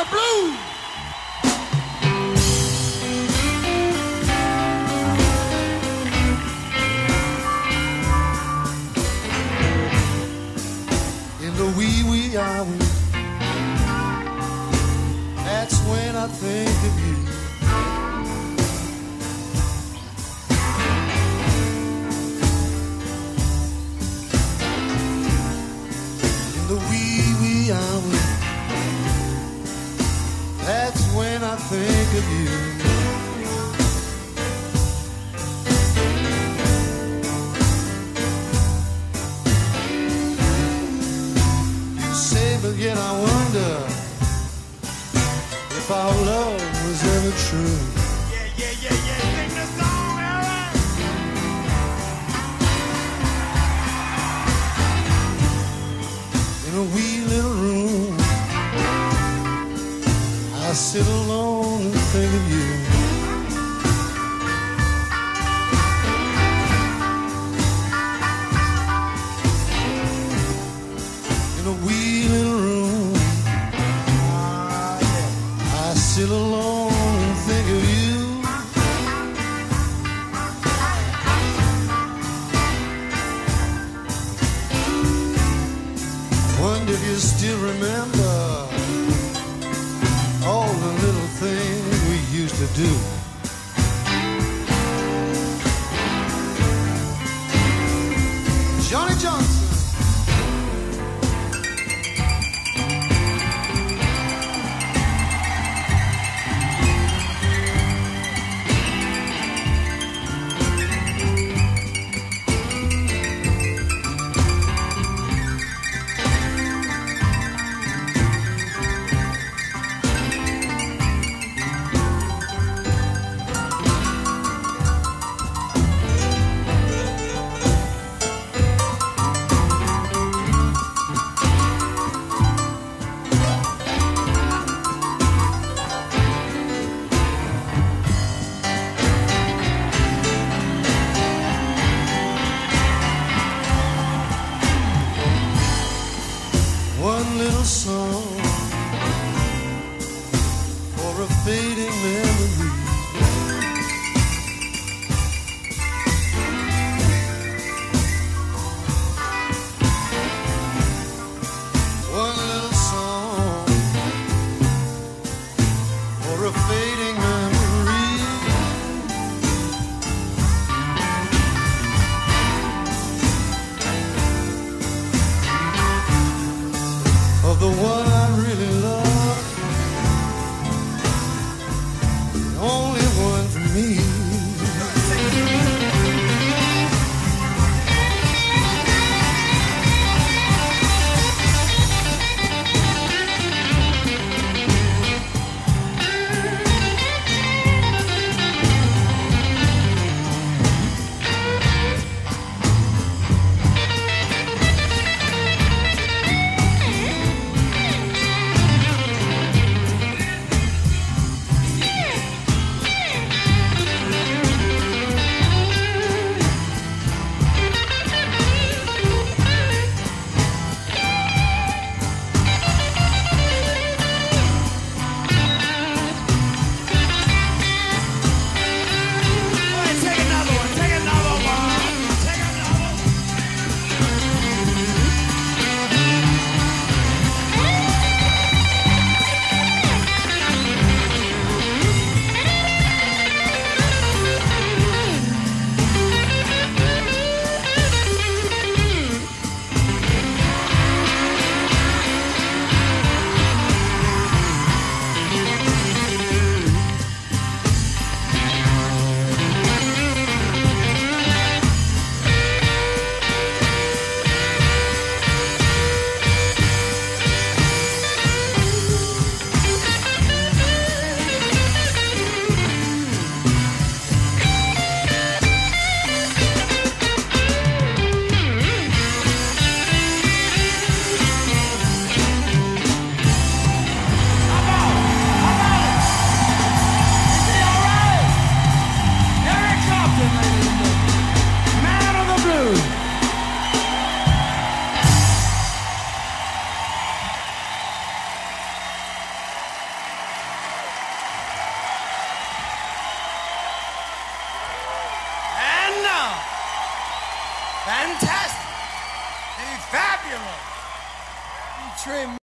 the blues. In the wee hours, that's when I think of you. In the wee hours, that's when I think of you. You say, but yet I wonder if our love was ever true. Yeah. Sing the song, Aaron. In a wee little room, I sit alone and think of you. In a wee little room, I sit alone and think of you. Wonder if you still remember all the little things we used to do. Fantastic. Fabulous. Trey